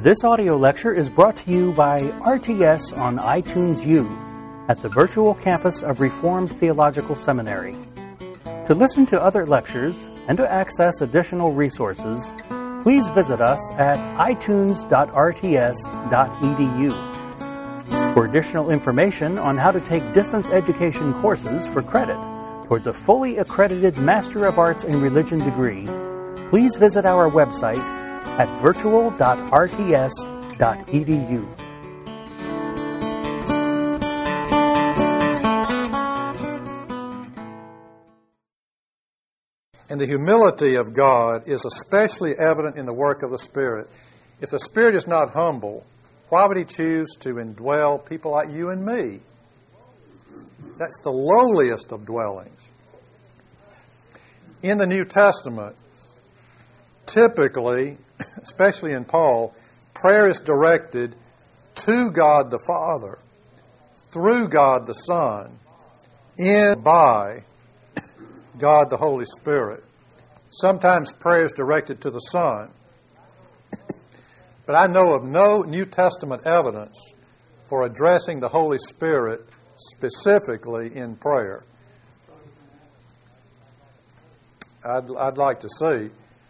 This audio lecture is brought to you by RTS on iTunes U at the virtual campus of Reformed Theological Seminary. To listen to other lectures and to access additional resources, please visit us at itunes.rts.edu. For additional information on how to take distance education courses for credit towards a fully accredited Master of Arts in Religion degree, please visit our website at virtual.rts.edu. And the humility of God is especially evident in the work of the Spirit. If the Spirit is not humble, why would He choose to indwell people like you and me? That's the lowliest of dwellings. In the New Testament, typically, especially in Paul, prayer is directed to God the Father, through God the Son, in by God the Holy Spirit. Sometimes prayer is directed to the Son. But I know of no New Testament evidence for addressing the Holy Spirit specifically in prayer. I'd like to see.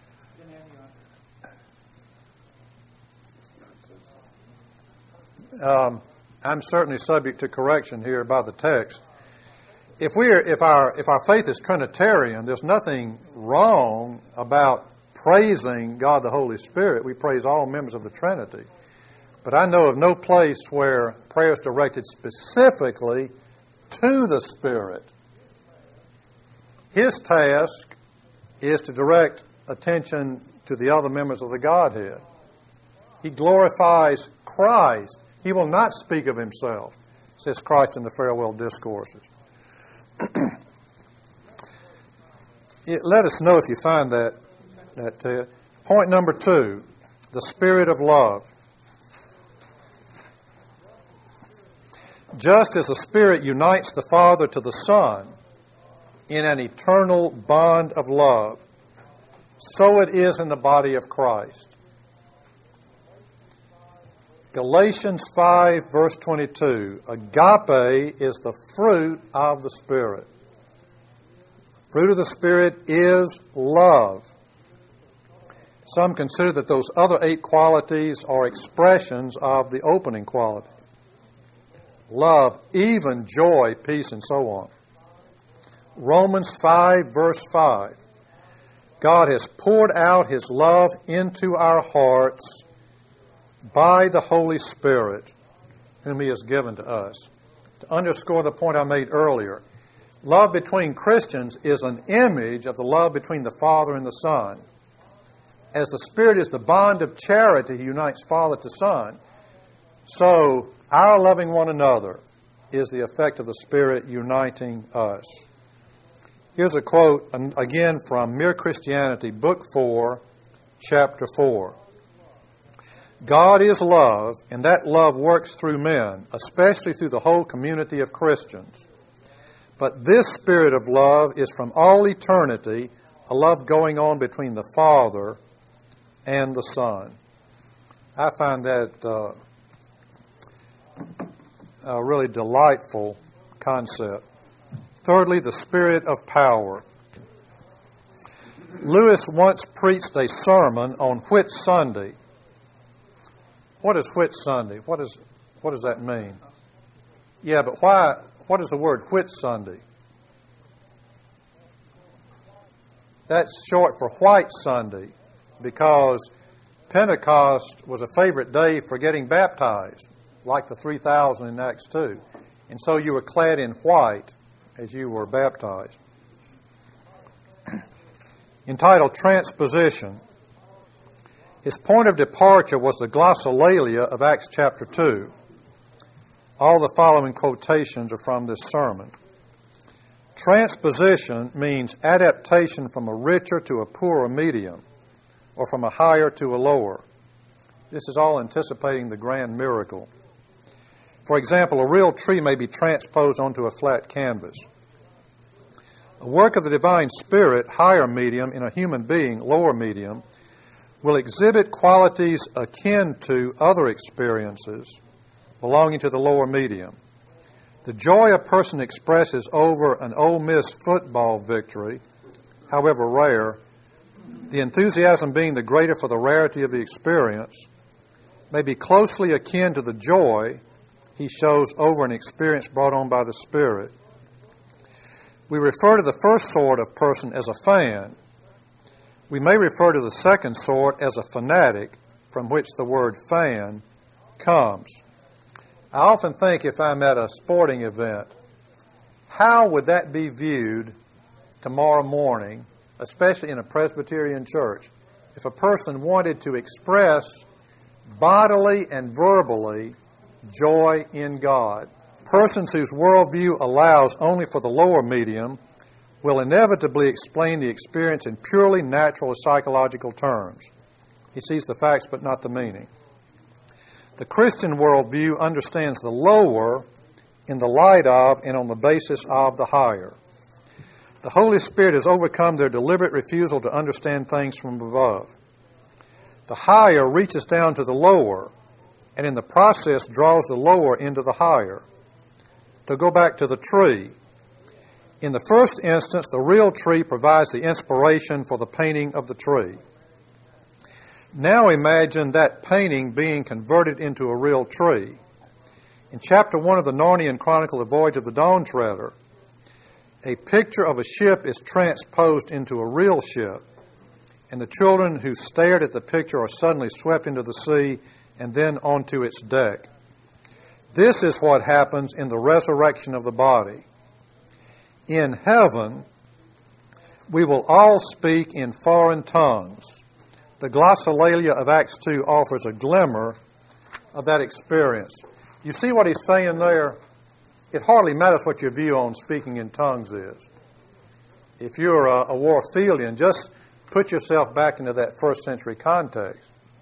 I'm certainly subject to correction here by the text. If our faith is Trinitarian, there's nothing wrong about praising God the Holy Spirit. We praise all members of the Trinity. But I know of no place where prayer is directed specifically to the Spirit. His task is to direct attention to the other members of the Godhead. He glorifies Christ. He will not speak of Himself, says Christ in the farewell discourses. Let us know if you find that. Point number 2, the Spirit of love. Just as the Spirit unites the Father to the Son in an eternal bond of love, so it is in the body of Christ. Galatians 5, verse 22, agape is the fruit of the Spirit. Fruit of the Spirit is love. Some consider that those other 8 qualities are expressions of the opening quality. Love, even joy, peace, and so on. Romans 5, verse 5, God has poured out His love into our hearts by the Holy Spirit, whom He has given to us. To underscore the point I made earlier, love between Christians is an image of the love between the Father and the Son. As the Spirit is the bond of charity, He unites Father to Son, so our loving one another is the effect of the Spirit uniting us. Here's a quote, again from Mere Christianity, Book 4, Chapter 4. God is love, and that love works through men, especially through the whole community of Christians. But this Spirit of love is from all eternity, a love going on between the Father and the Son. I find that a really delightful concept. Thirdly, the Spirit of power. Lewis once preached a sermon on Whit Sunday. What is Whit Sunday? What does that mean? Yeah, but why? What is the word Whit Sunday? That's short for White Sunday, because Pentecost was a favorite day for getting baptized, like the 3,000 in Acts 2. And so you were clad in white as you were baptized. Entitled Transposition. His point of departure was the glossolalia of Acts chapter 2. All the following quotations are from this sermon. Transposition means adaptation from a richer to a poorer medium, or from a higher to a lower. This is all anticipating the grand miracle. For example, a real tree may be transposed onto a flat canvas. A work of the divine Spirit, higher medium, in a human being, lower medium, will exhibit qualities akin to other experiences belonging to the lower medium. The joy a person expresses over an Ole Miss football victory, however rare, the enthusiasm being the greater for the rarity of the experience, may be closely akin to the joy he shows over an experience brought on by the Spirit. We refer to the first sort of person as a fan. We may refer to the second sort as a fanatic, from which the word fan comes. I often think if I'm at a sporting event, how would that be viewed tomorrow morning, especially in a Presbyterian church, if a person wanted to express bodily and verbally joy in God? Persons whose worldview allows only for the lower medium will inevitably explain the experience in purely natural or psychological terms. He sees the facts but not the meaning. The Christian worldview understands the lower in the light of and on the basis of the higher. The Holy Spirit has overcome their deliberate refusal to understand things from above. The higher reaches down to the lower, and in the process draws the lower into the higher. To go back to the tree, in the first instance, the real tree provides the inspiration for the painting of the tree. Now imagine that painting being converted into a real tree. In chapter 1 of the Narnian Chronicle, The Voyage of the Dawn Treader, a picture of a ship is transposed into a real ship, and the children who stared at the picture are suddenly swept into the sea and then onto its deck. This is what happens in the resurrection of the body. In heaven, we will all speak in foreign tongues. The glossolalia of Acts 2 offers a glimmer of that experience. You see what he's saying there? It hardly matters what your view on speaking in tongues is. If you're a Warfieldian, just put yourself back into that first century context.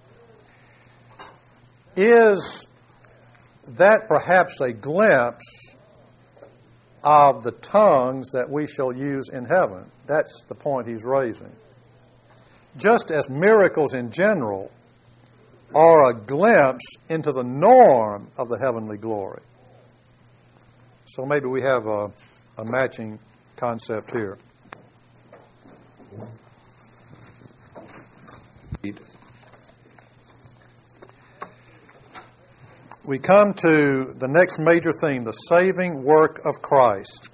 Is that perhaps a glimpse of the tongues that we shall use in heaven? That's the point he's raising. Just as miracles in general are a glimpse into the norm of the heavenly glory. So maybe we have a matching concept here. We come to the next major theme, the saving work of Christ.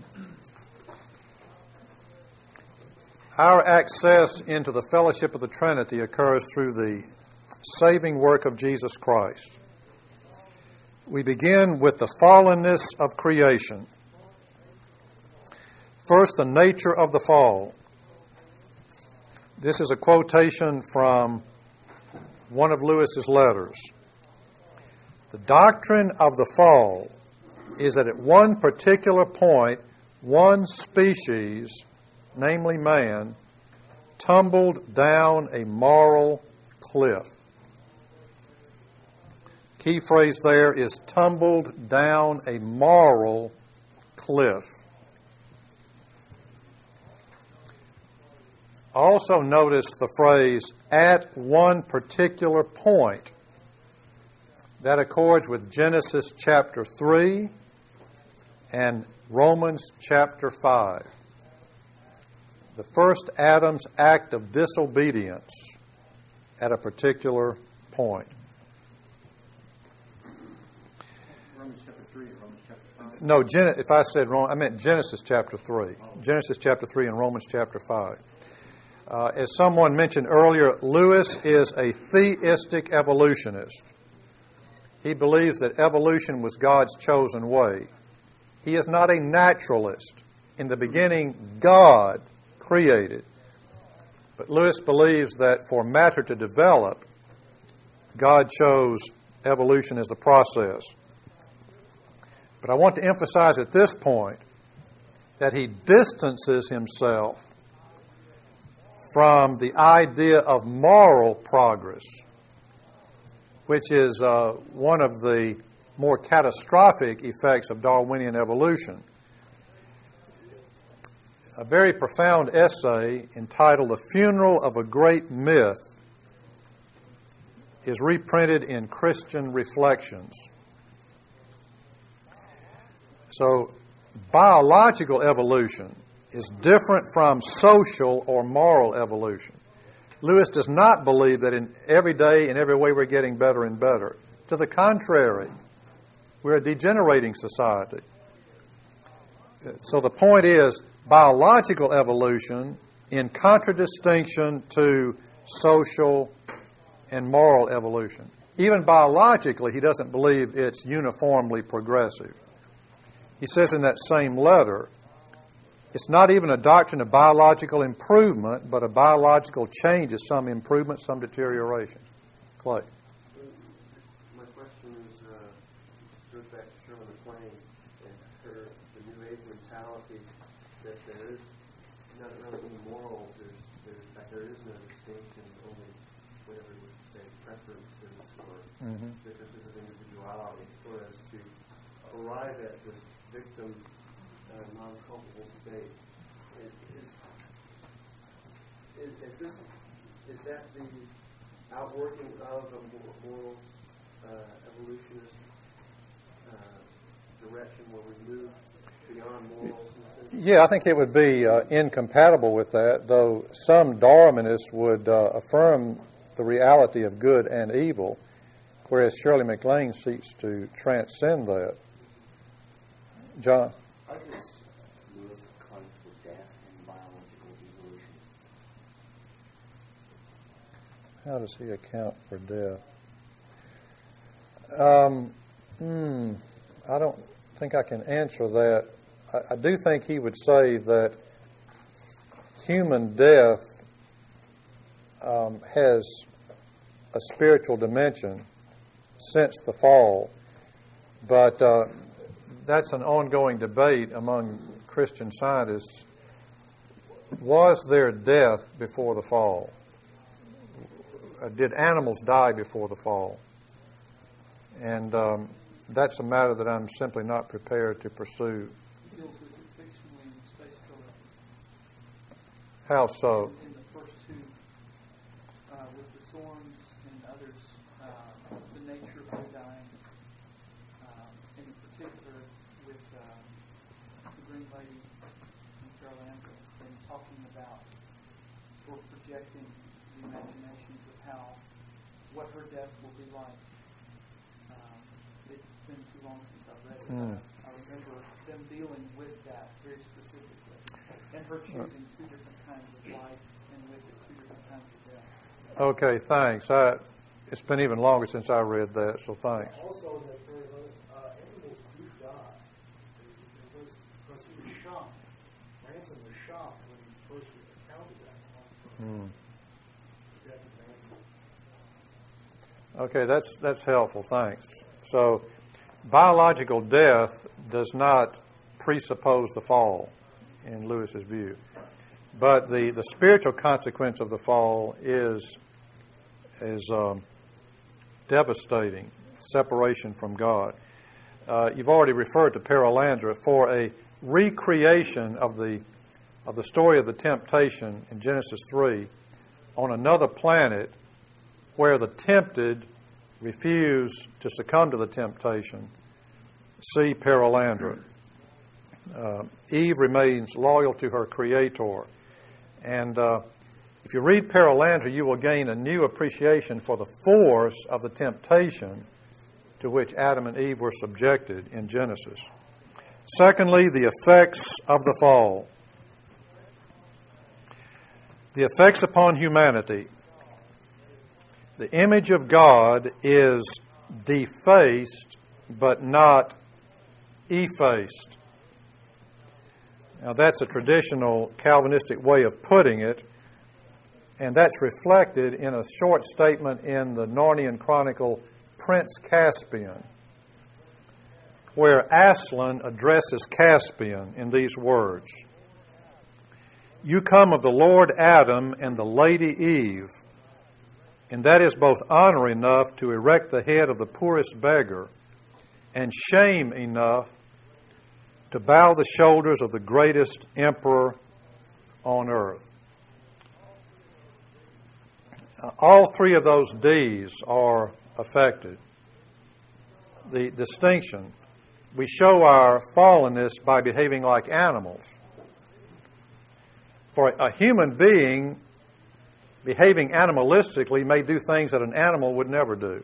Our access into the fellowship of the Trinity occurs through the saving work of Jesus Christ. We begin with the fallenness of creation. First, the nature of the fall. This is a quotation from one of Lewis's letters. The doctrine of the fall is that at one particular point, one species, namely man, tumbled down a moral cliff. Key phrase there is tumbled down a moral cliff. Also notice the phrase, at one particular point. That accords with Genesis chapter 3 and Romans chapter 5. The first Adam's act of disobedience at a particular point. Romans chapter 3 and Romans chapter 5? No, if I said wrong, I meant Genesis chapter 3. Genesis chapter 3 and Romans chapter 5. As someone mentioned earlier, Lewis is a theistic evolutionist. He believes that evolution was God's chosen way. He is not a naturalist. In the beginning, God created. But Lewis believes that for matter to develop, God chose evolution as a process. But I want to emphasize at this point that he distances himself from the idea of moral progress, which is one of the more catastrophic effects of Darwinian evolution. A very profound essay entitled The Funeral of a Great Myth is reprinted in Christian Reflections. So, biological evolution is different from social or moral evolution. Lewis does not believe that in every day, in every way, we're getting better and better. To the contrary, we're a degenerating society. So the point is, biological evolution in contradistinction to social and moral evolution. Even biologically, he doesn't believe it's uniformly progressive. He says in that same letter, it's not even a doctrine of biological improvement, but a biological change is some improvement, some deterioration. Clay. My question goes back to Shirley MacLaine and the New Age mentality that there is not really any morals. There is no distinction, only whatever we would say preferences or differences of individuality, so as to arrive at this victim non-culpable state. Is that the outworking of a moral evolutionist direction where we move beyond morals? Yeah, I think it would be incompatible with that, though some Darwinists would affirm the reality of good and evil, whereas Shirley MacLaine seeks to transcend that. John? How does Lewis account for death and biological evolution? How does he account for death? I don't think I can answer that. I do think he would say that human death has a spiritual dimension since the fall, but that's an ongoing debate among Christian scientists. Was there death before the fall? Did animals die before the fall? And that's a matter that I'm simply not prepared to pursue. He deals with it fictionally in Space Color. How so? In the first two, with the Sorns and others, the nature of their dying, in particular with the Green Lady and Carol Andrew, and talking about sort of projecting the imaginations of what her death will be like. It's been too long since I've read it. I remember them dealing with that very specifically, and her choosing two different kinds of life, and with it, two different kinds of death. Okay, thanks. It's been even longer since I read that, so thanks. Also, that animals do die. Because he was shocked. Ransom was shocked when he first encountered that. Okay, that's helpful, thanks. So, biological death does not presuppose the fall, in Lewis's view. But the spiritual consequence of the fall is devastating, separation from God. You've already referred to Perelandra. For a recreation of the story of the temptation in Genesis 3 on another planet where the tempted refuse to succumb to the temptation, see Perelandra. Eve remains loyal to her Creator. And if you read Perelandra, you will gain a new appreciation for the force of the temptation to which Adam and Eve were subjected in Genesis. Secondly, the effects of the fall. The effects upon humanity. The image of God is defaced, but not effaced. Now, that's a traditional Calvinistic way of putting it, and that's reflected in a short statement in the Narnian Chronicle, Prince Caspian, where Aslan addresses Caspian in these words: "You come of the Lord Adam and the Lady Eve, and that is both honor enough to erect the head of the poorest beggar, and shame enough to bow the shoulders of the greatest emperor on earth." all three of those D's are affected. The distinction. We show our fallenness by behaving like animals. For a human being, behaving animalistically may do things that an animal would never do.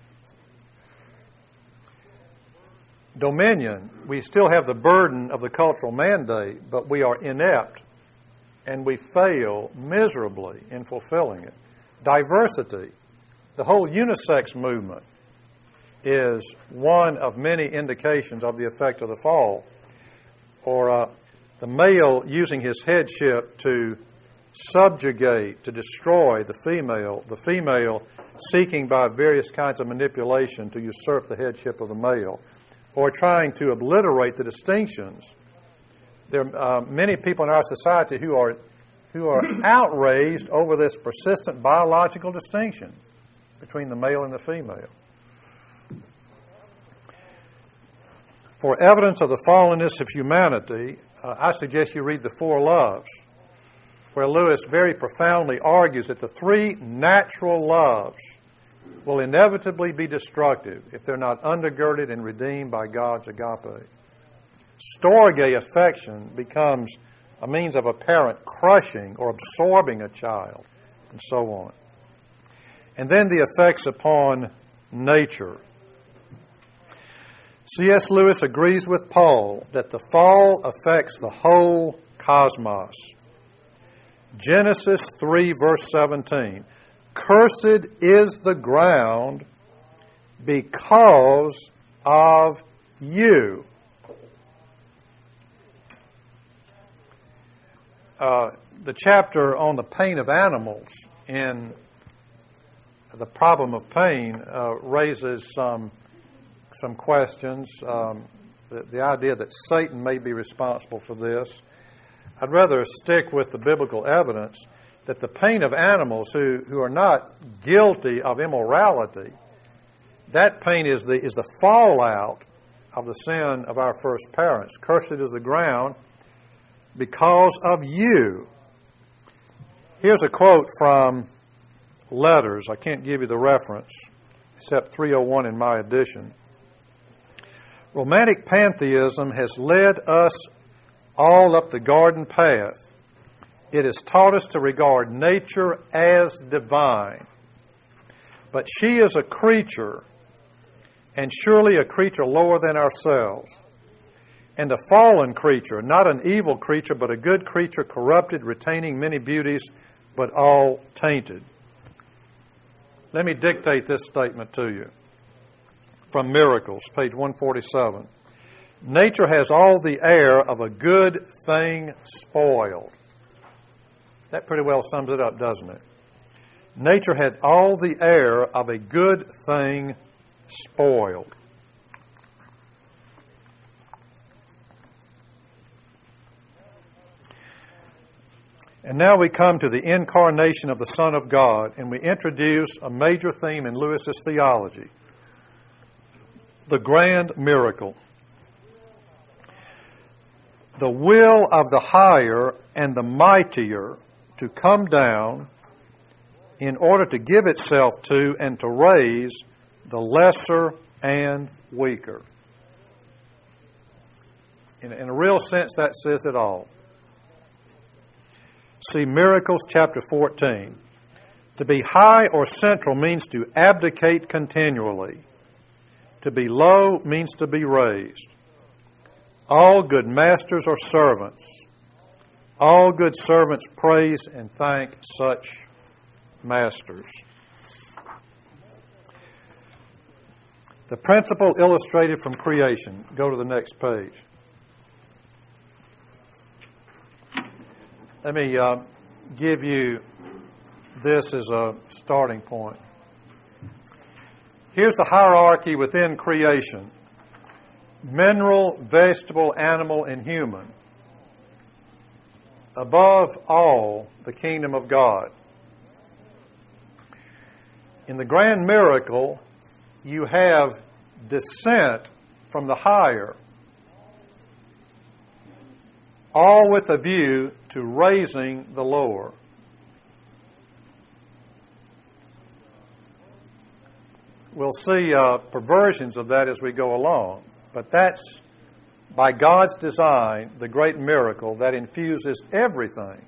Dominion, we still have the burden of the cultural mandate, but we are inept and we fail miserably in fulfilling it. Diversity, the whole unisex movement is one of many indications of the effect of the fall. Or the male using his headship to subjugate, to destroy the female seeking by various kinds of manipulation to usurp the headship of the male, or trying to obliterate the distinctions. There are many people in our society who are outraged over this persistent biological distinction between the male and the female. For evidence of the fallenness of humanity, I suggest you read the Four Loves, where Lewis very profoundly argues that the three natural loves will inevitably be destructive if they're not undergirded and redeemed by God's agape. Storge affection becomes a means of a parent crushing or absorbing a child, and so on. And then the effects upon nature. C.S. Lewis agrees with Paul that the fall affects the whole cosmos. Genesis 3, verse 17. Cursed is the ground because of you. The chapter on the pain of animals in the problem of pain raises some questions. The idea that Satan may be responsible for this. I'd rather stick with the biblical evidence that the pain of animals who are not guilty of immorality, that pain is the fallout of the sin of our first parents. Cursed is the ground because of you. Here's a quote from Letters. I can't give you the reference, except 301 in my edition. Romantic pantheism has led us all up the garden path. It has taught us to regard nature as divine. But she is a creature, and surely a creature lower than ourselves, and a fallen creature, not an evil creature, but a good creature, corrupted, retaining many beauties, but all tainted. Let me dictate this statement to you from Miracles, page 147. Nature has all the air of a good thing spoiled. That pretty well sums it up, doesn't it? Nature had all the air of a good thing spoiled. And now we come to the incarnation of the Son of God, and we introduce a major theme in Lewis's theology, the grand miracle. The will of the higher and the mightier to come down in order to give itself to and to raise the lesser and weaker. In a real sense, that says it all. See Miracles chapter 14. To be high or central means to abdicate continually. To be low means to be raised. All good masters are servants. All good servants praise and thank such masters. The principle illustrated from creation. Go to the next page. Let me give you this as a starting point. Here's the hierarchy within creation. Mineral, vegetable, animal, and human. Above all, the kingdom of God. In the grand miracle, you have descent from the higher, all with a view to raising the lower. we'll see perversions of that as we go along. But that's, by God's design, the great miracle that infuses everything.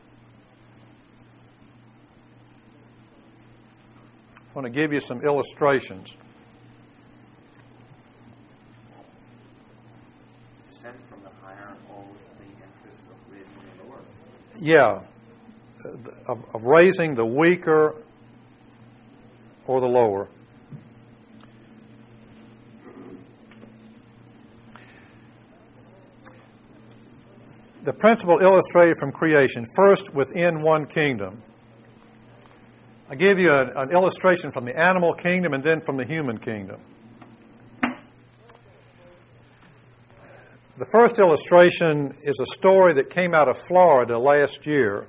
I want to give you some illustrations. Descent from the higher or with the interest of raising the lower? Yeah, of raising the weaker or the lower. The principle illustrated from creation, first within one kingdom. I gave you an illustration from the animal kingdom and then from the human kingdom. The first illustration is a story that came out of Florida last year.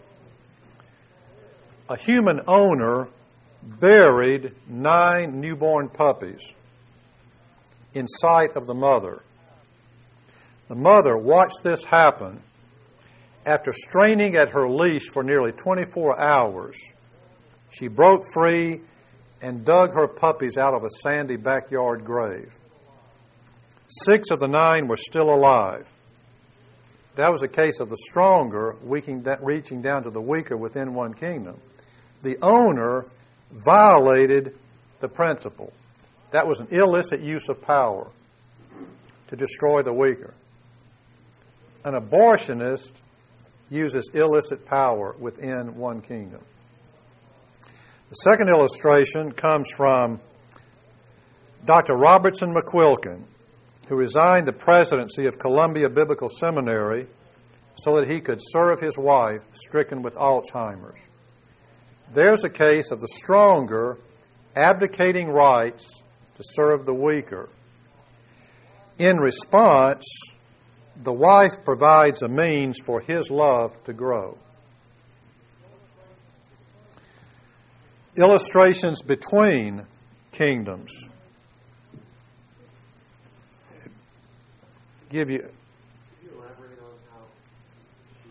A human owner buried 9 newborn puppies in sight of the mother. The mother watched this happen. After straining at her leash for nearly 24 hours, she broke free and dug her puppies out of a sandy backyard grave. 6 of the 9 were still alive. That was a case of the stronger reaching down to the weaker within one kingdom. The owner violated the principle. That was an illicit use of power to destroy the weaker. An abortionist uses illicit power within one kingdom. The second illustration comes from Dr. Robertson McQuilkin, who resigned the presidency of Columbia Biblical Seminary so that he could serve his wife stricken with Alzheimer's. There's a case of the stronger abdicating rights to serve the weaker. In response, the wife provides a means for his love to grow. Illustrations between kingdoms. Give you. Could you elaborate on how she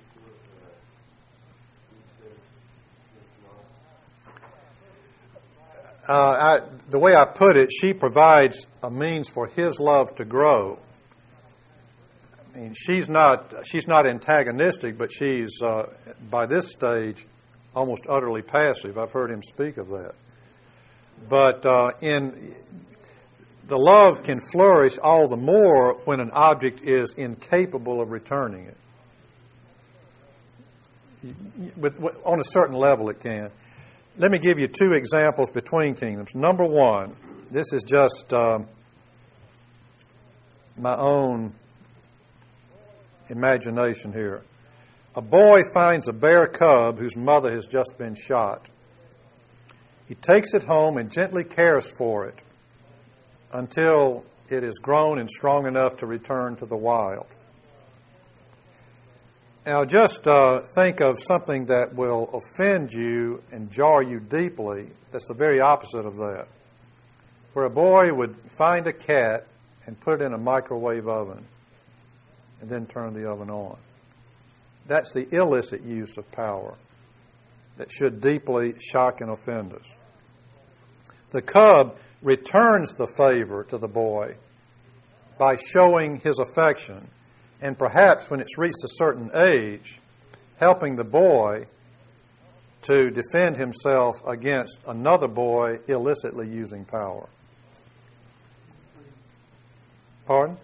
sort of the way I put it, she provides a means for his love to grow. I mean, she's not antagonistic, but she's by this stage almost utterly passive. I've heard him speak of that. But in the love can flourish all the more when an object is incapable of returning it. On a certain level, it can. Let me give you 2 examples between kingdoms. Number 1, this is just my own imagination here. A boy finds a bear cub whose mother has just been shot. He takes it home and gently cares for it until it is grown and strong enough to return to the wild. Now just think of something that will offend you and jar you deeply. That's the very opposite of that. Where a boy would find a cat and put it in a microwave oven and then turn the oven on. That's the illicit use of power that should deeply shock and offend us. The cub returns the favor to the boy by showing his affection, and perhaps when it's reached a certain age, helping the boy to defend himself against another boy illicitly using power. Pardon?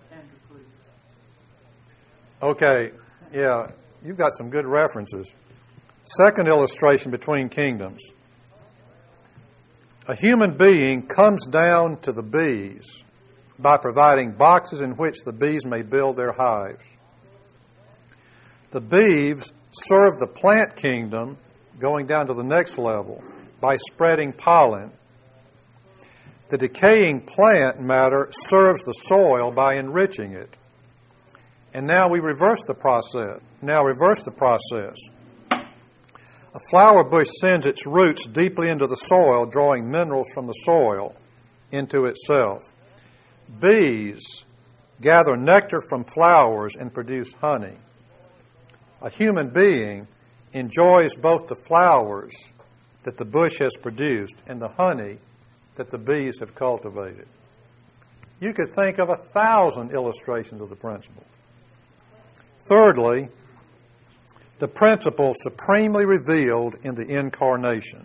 Okay, yeah, you've got some good references. Second illustration between kingdoms. A human being comes down to the bees by providing boxes in which the bees may build their hives. The bees serve the plant kingdom, going down to the next level, by spreading pollen. The decaying plant matter serves the soil by enriching it. And now we reverse the process. A flower bush sends its roots deeply into the soil, drawing minerals from the soil into itself. Bees gather nectar from flowers and produce honey. A human being enjoys both the flowers that the bush has produced and the honey that the bees have cultivated. You could think of 1,000 illustrations of the principle. Thirdly, the principle supremely revealed in the incarnation.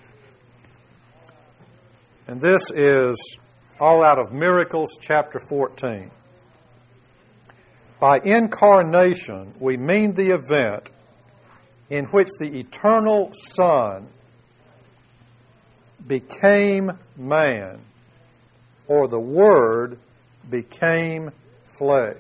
And this is all out of Miracles chapter 14. By incarnation, we mean the event in which the eternal Son became man, or the Word became flesh.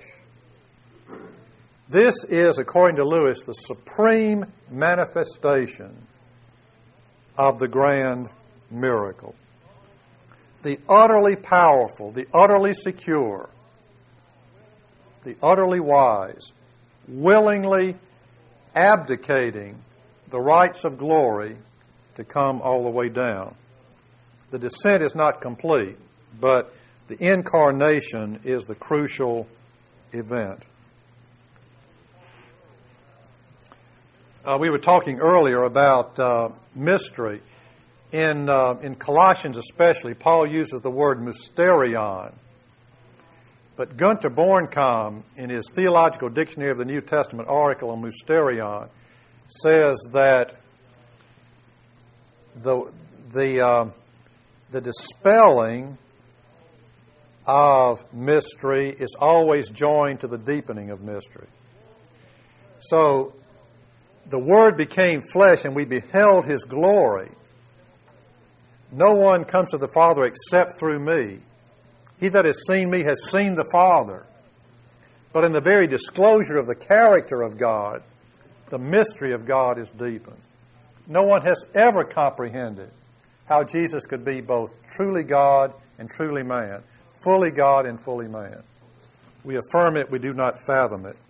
This is, according to Lewis, the supreme manifestation of the grand miracle. The utterly powerful, the utterly secure, the utterly wise, willingly abdicating the rights of glory to come all the way down. The descent is not complete, but the incarnation is the crucial event. We were talking earlier about mystery. In Colossians especially, Paul uses the word mysterion. But Gunter Bornkamm, in his Theological Dictionary of the New Testament article on mysterion, says that the dispelling of mystery is always joined to the deepening of mystery. So, the Word became flesh and we beheld His glory. No one comes to the Father except through me. He that has seen me has seen the Father. But in the very disclosure of the character of God, the mystery of God is deepened. No one has ever comprehended how Jesus could be both truly God and truly man, fully God and fully man. We affirm it, we do not fathom it.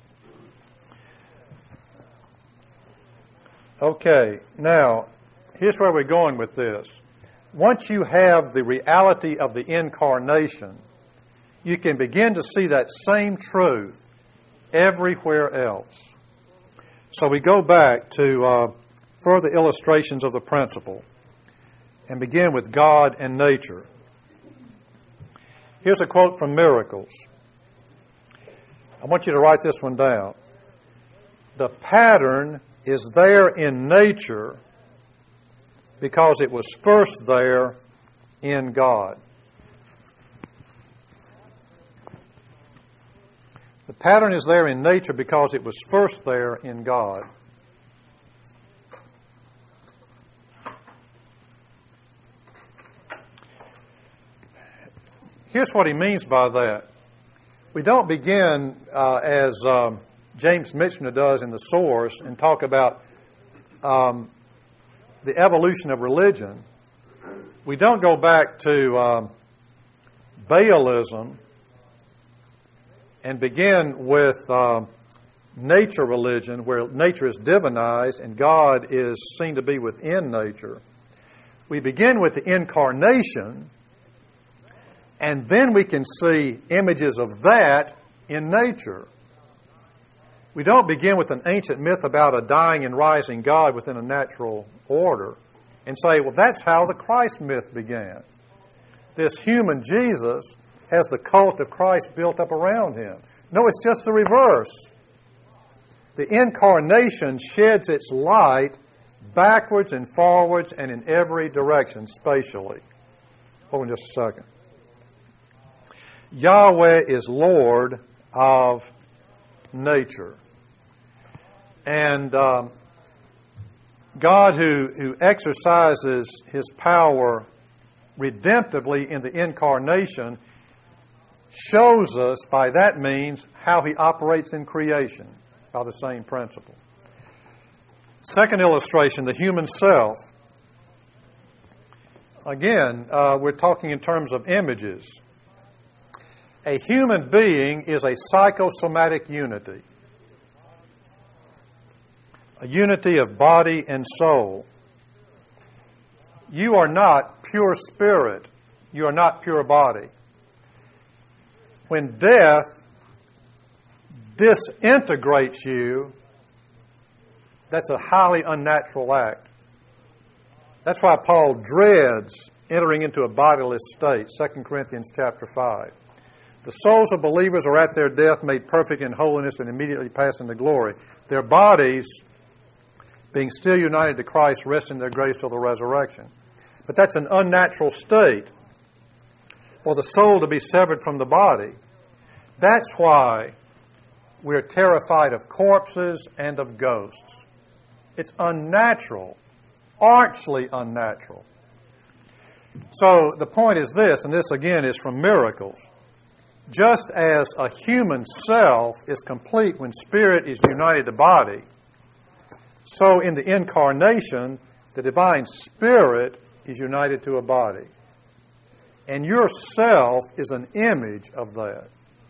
Okay, now, here's where we're going with this. Once you have the reality of the incarnation, you can begin to see that same truth everywhere else. So we go back to further illustrations of the principle and begin with God and nature. Here's a quote from Miracles. I want you to write this one down. The pattern is there in nature because it was first there in God. The pattern is there in nature because it was first there in God. Here's what he means by that. We don't begin as James Michener does in The Source and talk about the evolution of religion. We don't go back to Baalism and begin with nature religion, where nature is divinized and God is seen to be within nature. We begin with the incarnation, and then we can see images of that in nature. We don't begin with an ancient myth about a dying and rising God within a natural order and say, well, that's how the Christ myth began. This human Jesus has the cult of Christ built up around him. No, it's just the reverse. The incarnation sheds its light backwards and forwards and in every direction spatially. Hold on just a second. Yahweh is Lord of nature. And God who exercises His power redemptively in the incarnation shows us by that means how He operates in creation by the same principle. Second illustration, the human self. Again, we're talking in terms of images. A human being is a psychosomatic unity. A unity of body and soul. You are not pure spirit. You are not pure body. When death disintegrates you, that's a highly unnatural act. That's why Paul dreads entering into a bodiless state, 2 Corinthians chapter 5. The souls of believers are at their death made perfect in holiness and immediately pass into glory. Their bodies, being still united to Christ, rest in their graves till the resurrection. But that's an unnatural state for the soul to be severed from the body. That's why we're terrified of corpses and of ghosts. It's unnatural, archly unnatural. So the point is this, and this again is from Miracles. Just as a human self is complete when spirit is united to body, so in the incarnation, the divine spirit is united to a body. And your self is an image of that.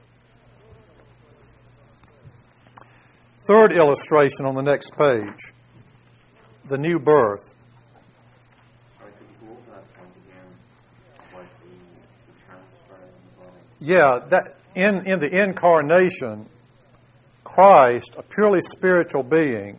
Third illustration on the next page, the new birth. Sorry, could you go over that point again? Like the transfer in the body? Yeah, that in the incarnation, Christ, a purely spiritual being,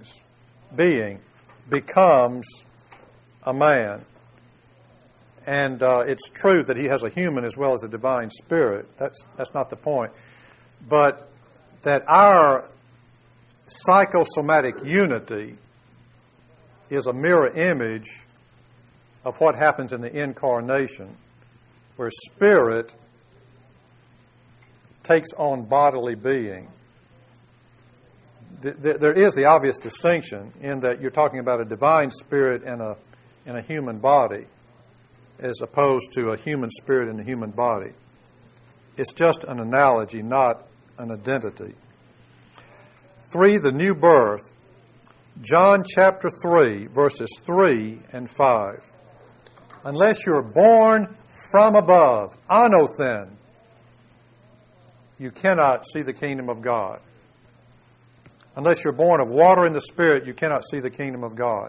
becomes a man. And it's true that he has a human as well as a divine spirit. That's not the point. But that our psychosomatic unity is a mirror image of what happens in the incarnation, where spirit takes on bodily being. There is the obvious distinction in that you're talking about a divine spirit and a human body, as opposed to a human spirit and a human body. It's just an analogy, not an identity. 3, the new birth. John chapter 3, verses 3 and 5. Unless you're born from above, anothen, you cannot see the kingdom of God. Unless you're born of water and the Spirit, you cannot see the kingdom of God.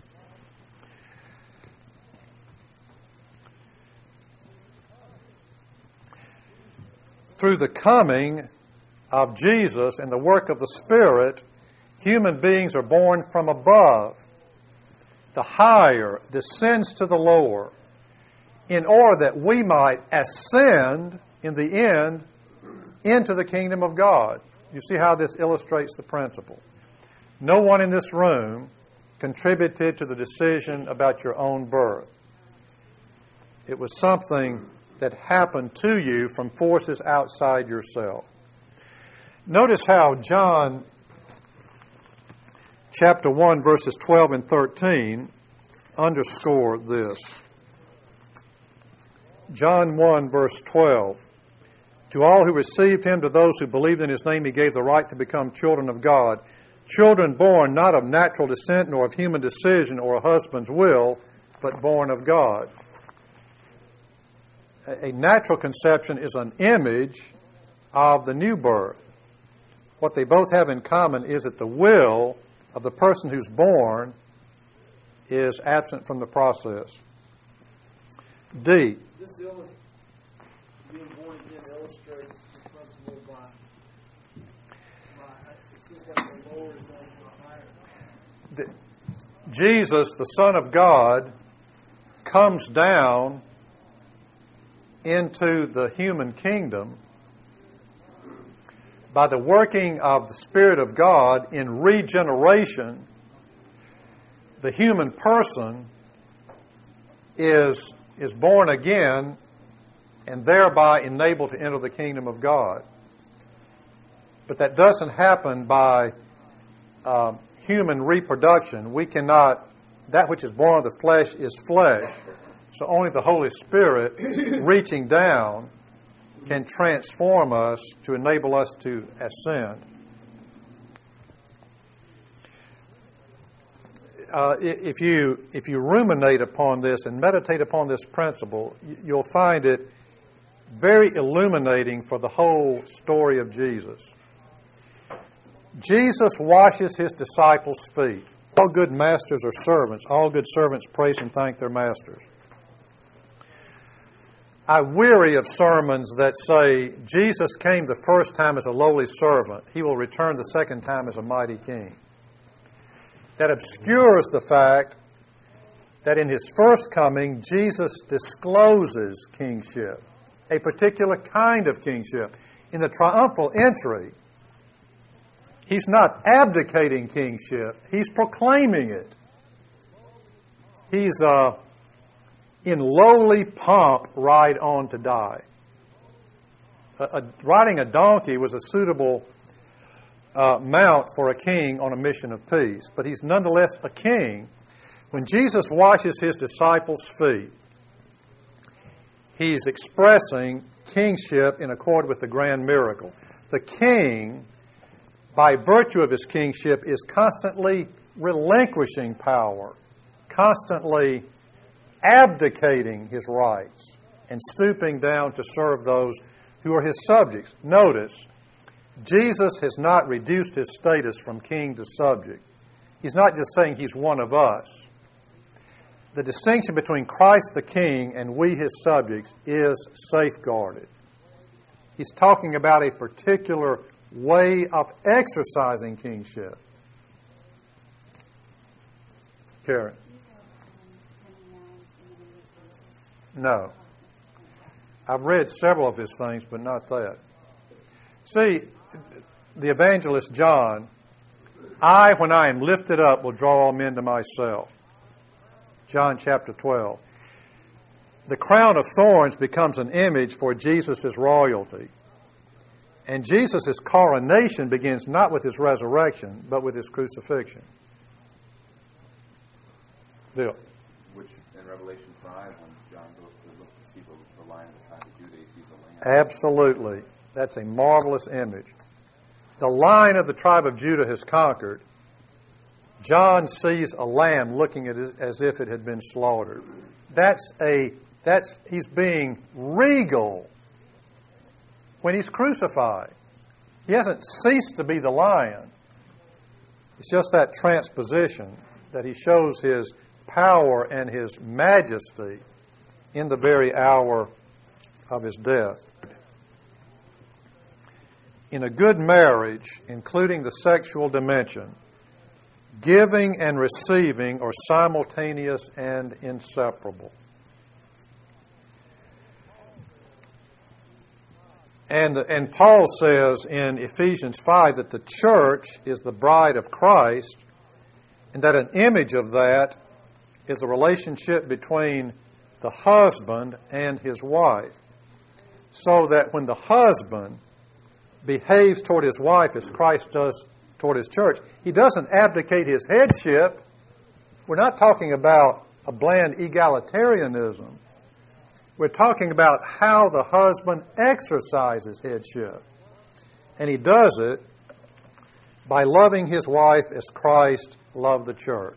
Through the coming of Jesus and the work of the Spirit, human beings are born from above. The higher descends to the lower, in order that we might ascend, in the end, into the kingdom of God. You see how this illustrates the principle. No one in this room contributed to the decision about your own birth. It was something that happened to you from forces outside yourself. Notice how John chapter 1, verses 12 and 13 underscore this. John 1, verse 12. To all who received him, to those who believed in his name, he gave the right to become children of God. Children born not of natural descent, nor of human decision or a husband's will, but born of God. A natural conception is an image of the new birth. What they both have in common is that the will of the person who's born is absent from the process. D. This being born again illustrates the principle by it seems like the lower is going to the higher. Jesus, the Son of God, comes down into the human kingdom by the working of the Spirit of God in regeneration. The human person is born again and thereby enabled to enter the kingdom of God. But that doesn't happen by human reproduction. We cannot, that which is born of the flesh is flesh. So only the Holy Spirit reaching down can transform us to enable us to ascend. If you ruminate upon this and meditate upon this principle, you'll find it very illuminating for the whole story of Jesus. Jesus washes his disciples' feet. All good masters are servants. All good servants praise and thank their masters. I weary of sermons that say Jesus came the first time as a lowly servant. He will return the second time as a mighty king. That obscures the fact that in His first coming, Jesus discloses kingship, a particular kind of kingship. In the triumphal entry, He's not abdicating kingship, He's proclaiming it. He's in lowly pomp ride on to die. Riding a donkey was a suitable mount for a king on a mission of peace, but he's nonetheless a king. When Jesus washes His disciples' feet, He's expressing kingship in accord with the grand miracle. The king, by virtue of his kingship, is constantly relinquishing power, constantly abdicating his rights, and stooping down to serve those who are His subjects. Notice, Jesus has not reduced His status from king to subject. He's not just saying He's one of us. The distinction between Christ the King and we His subjects is safeguarded. He's talking about a particular way of exercising kingship. Karen? No. I've read several of his things, but not that. See, the evangelist John, I, when I am lifted up, will draw all men to myself. John chapter 12. The crown of thorns becomes an image for Jesus' royalty. And Jesus' coronation begins not with His resurrection, but with His crucifixion. Bill? Which, in Revelation 5, when John goes to look to see the Lion of the tribe of Judah, he sees a lamb. Absolutely. That's a marvelous image. The Lion of the tribe of Judah has conquered. John sees a lamb looking at it as if it had been slaughtered. He's being regal when He's crucified. He hasn't ceased to be the lion. It's just that transposition that He shows His power and His majesty in the very hour of His death. In a good marriage, including the sexual dimension, giving and receiving are simultaneous and inseparable. And Paul says in Ephesians 5 that the church is the bride of Christ, and that an image of that is the relationship between the husband and his wife. So that when the husband behaves toward his wife as Christ does toward His church, he doesn't abdicate his headship. We're not talking about a bland egalitarianism. We're talking about how the husband exercises headship. And he does it by loving his wife as Christ loved the church.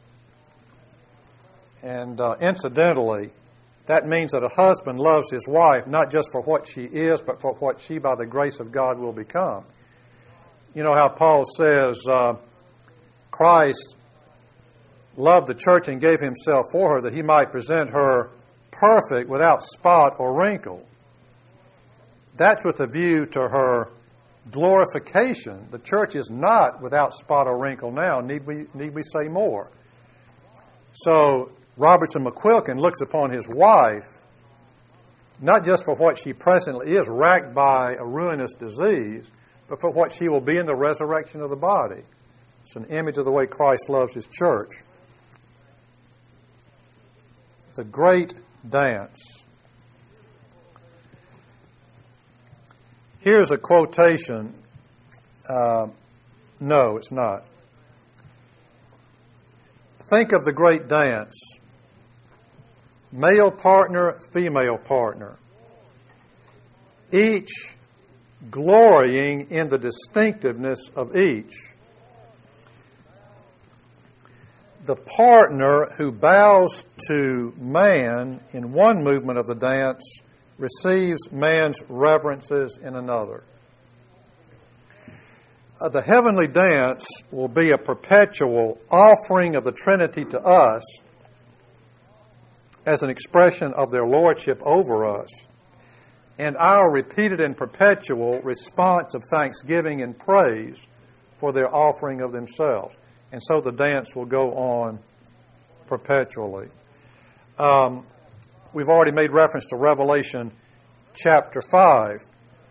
And incidentally, that means that a husband loves his wife not just for what she is, but for what she, by the grace of God, will become. You know how Paul says Christ loved the church and gave Himself for her that He might present her perfect, without spot or wrinkle. That's with a view to her glorification. The church is not without spot or wrinkle now. Need we say more? So Robertson McQuilkin looks upon his wife not just for what she presently is, racked by a ruinous disease, but for what she will be in the resurrection of the body. It's an image of the way Christ loves His church. The great dance. Here's a quotation. No, it's not. Think of the great dance. Male partner, female partner. Each glorying in the distinctiveness of each. The partner who bows to man in one movement of the dance receives man's reverences in another. The heavenly dance will be a perpetual offering of the Trinity to us as an expression of their lordship over us, and our repeated and perpetual response of thanksgiving and praise for their offering of themselves. And so the dance will go on perpetually. We've already made reference to Revelation chapter 5.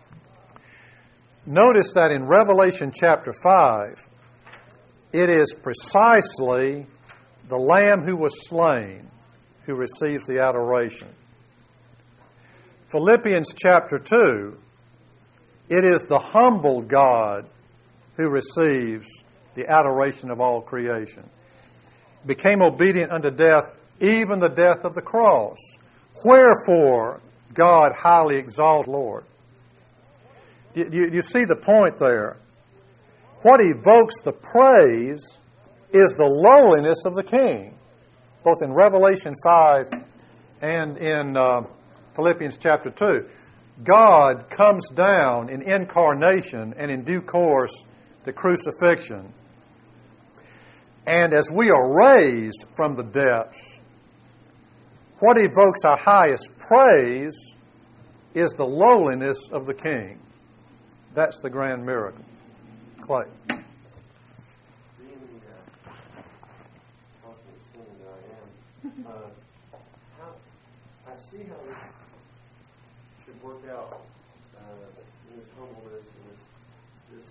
Notice that in Revelation chapter 5, it is precisely the Lamb who was slain who receives the adoration. Philippians chapter 2, it is the humble God who receives the adoration of all creation. Became obedient unto death, even the death of the cross. Wherefore God highly exalted Lord. You see the point there. What evokes the praise is the lowliness of the King, both in Revelation 5 and in Philippians chapter 2. God comes down in incarnation and in due course the crucifixion. And as we are raised from the depths, what evokes our highest praise is the lowliness of the King. That's the grand miracle. Clay. Being the cosmic sinner that I am, I see how this should work out in this humbleness and this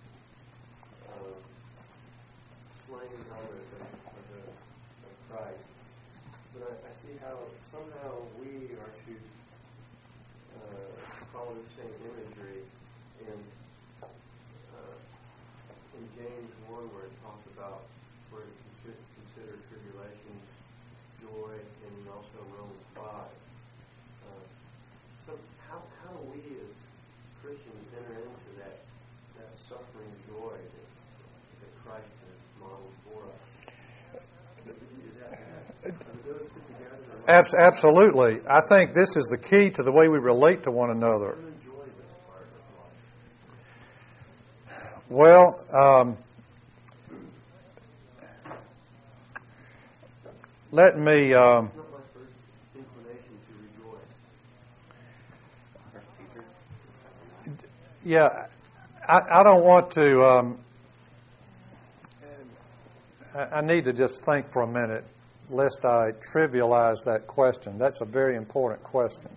slaying of Christ. But I see how somehow we are to follow the same imagery in James 1, where it talks about where it consider tribulations, joy, and also Romans 5. So how do we as Christians enter into that suffering joy that Christ has modeled for us? Is that are those put together? Absolutely. I think this is the key to the way we relate to one another. Enjoy this part of life. Well, let me... It's not my first inclination to rejoice. Yeah, I don't want to... I need to just think for a minute, lest I trivialize that question. That's a very important question.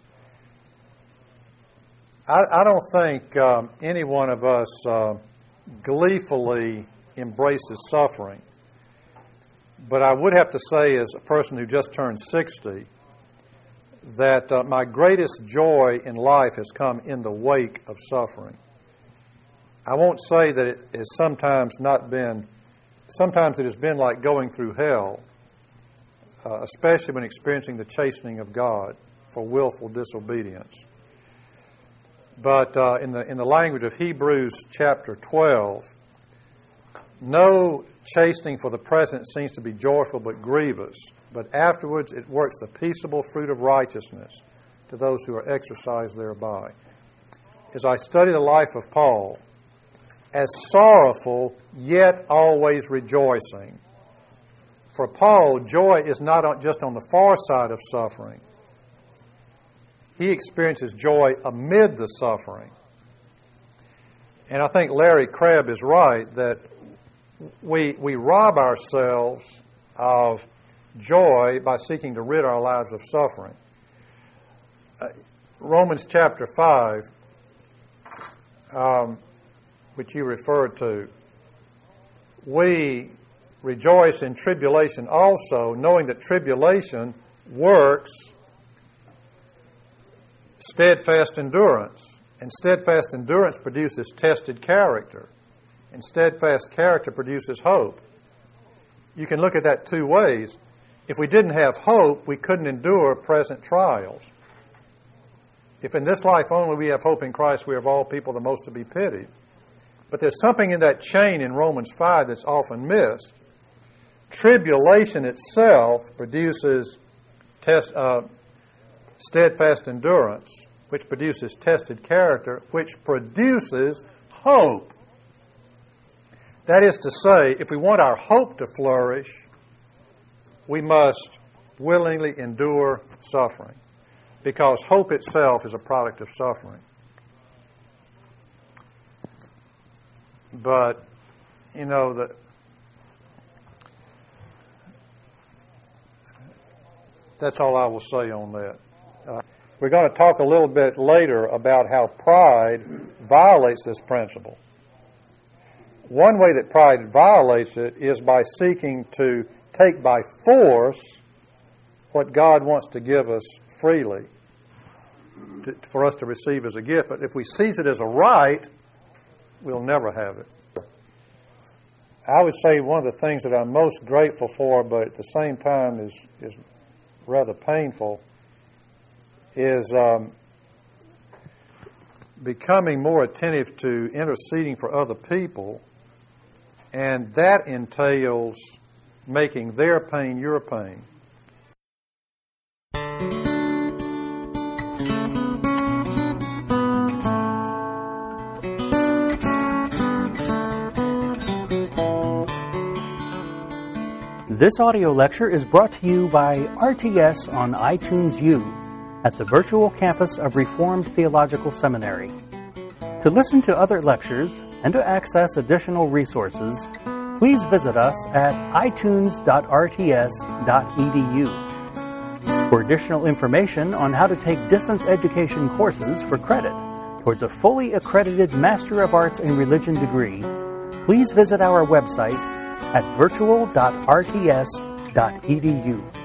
I don't think any one of us gleefully embraces suffering. But I would have to say, as a person who just turned 60, that my greatest joy in life has come in the wake of suffering. I won't say that it has sometimes it has been like going through hell, especially when experiencing the chastening of God for willful disobedience. But in the language of Hebrews chapter 12, no chastening for the present seems to be joyful but grievous, but afterwards it works the peaceable fruit of righteousness to those who are exercised thereby. As I study the life of Paul, as sorrowful, yet always rejoicing. For Paul, joy is not just on the far side of suffering. He experiences joy amid the suffering. And I think Larry Crabb is right that we rob ourselves of joy by seeking to rid our lives of suffering. Romans chapter 5, which you referred to, we rejoice in tribulation also, knowing that tribulation works steadfast endurance. And steadfast endurance produces tested character. And steadfast character produces hope. You can look at that two ways. If we didn't have hope, we couldn't endure present trials. If in this life only we have hope in Christ, we are of all people the most to be pitied. But there's something in that chain in Romans 5 that's often missed. Tribulation itself produces steadfast endurance, which produces tested character, which produces hope. That is to say, if we want our hope to flourish, we must willingly endure suffering, because hope itself is a product of suffering. But, That's all I will say on that. We're going to talk a little bit later about how pride violates this principle. One way that pride violates it is by seeking to take by force what God wants to give us freely for us to receive as a gift. But if we seize it as a right, we'll never have it. I would say one of the things that I'm most grateful for, but at the same time is rather painful, is becoming more attentive to interceding for other people, and that entails making their pain your pain. This audio lecture is brought to you by RTS on iTunes U at the virtual campus of Reformed Theological Seminary. To listen to other lectures and to access additional resources, please visit us at itunes.rts.edu. For additional information on how to take distance education courses for credit towards a fully accredited Master of Arts in Religion degree, please visit our website at virtual.rts.edu.